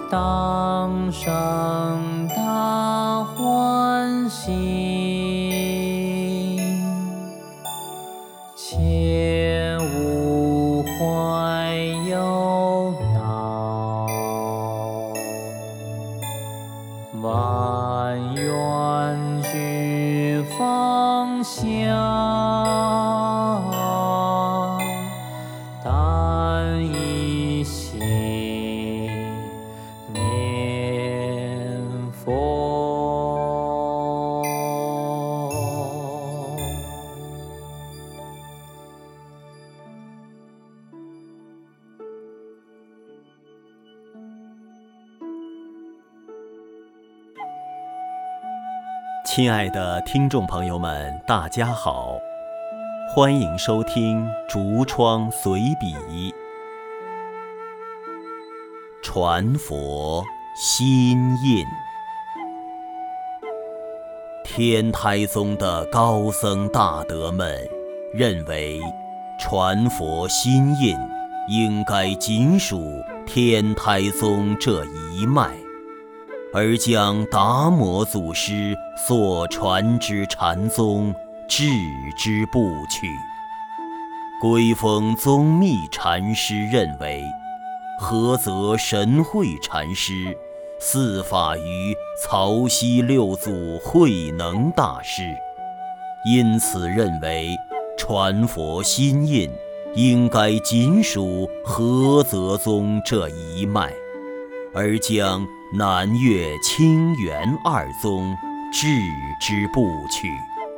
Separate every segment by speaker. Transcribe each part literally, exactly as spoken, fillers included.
Speaker 1: 当生大欢喜，切勿怀忧恼，万愿俱放下，但一心念佛。
Speaker 2: 亲爱的听众朋友们，大家好，欢迎收听竹窗随笔，传佛心印。天台宗的高僧大德们认为，传佛心印应该仅属天台宗这一脉，而将达摩祖师所传之禅宗置之不去。圭峰宗密禅师认为，菏泽神会禅师四法于曹溪六祖慧能大师，因此认为传佛心印应该仅属菏泽宗这一脉，而将南岳、清源二宗置之不去。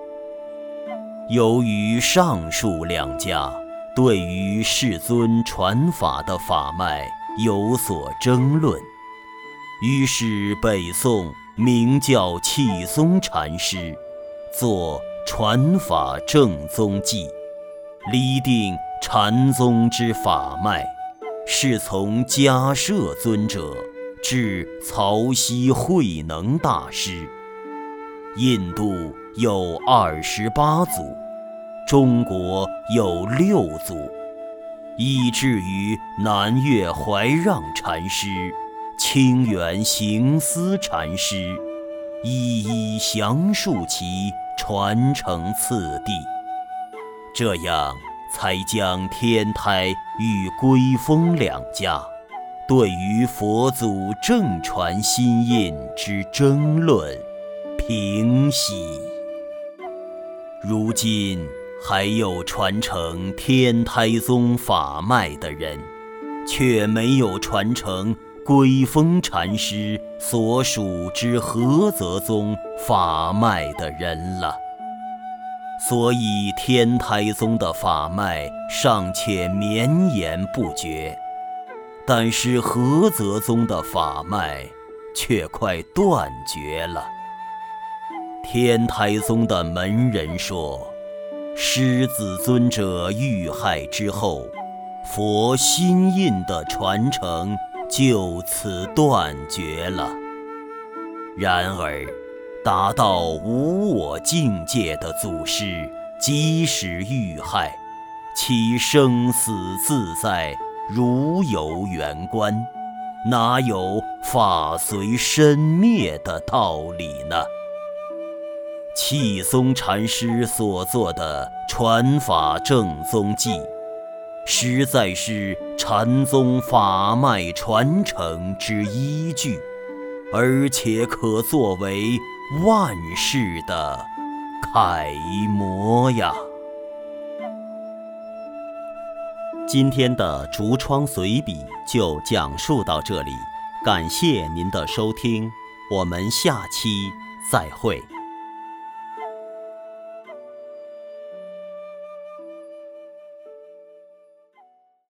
Speaker 2: 由于上述两家对于世尊传法的法脉有所争论，于是北宋明教契松禅师作《传法正宗记》，厘定禅宗之法脉是从迦摄尊者至曹溪慧能大师。印度有二十八祖，中国有六祖，以至于南岳怀让禅师、清源行思禅师一一详述其传承次第，这样才将天台与圭峰两家对于佛祖正传心印之争论平息。如今还有传承天台宗法脉的人，却没有传承圭峰禅师所属之菏泽宗法脉的人了。所以天台宗的法脉尚且绵延不绝，但是菏泽宗的法脉却快断绝了。天台宗的门人说，狮子尊者遇害之后，佛心印的传承就此断绝了。然而达到无我境界的祖师，即使遇害，其生死自在，如有圆观，哪有法随身灭的道理呢？契松禅师所作的《传法正宗记》，实在是禅宗法脉传承之依据，而且可作为万世的楷模呀。今天的竹窗随笔就讲述到这里，感谢您的收听，我们下期再会。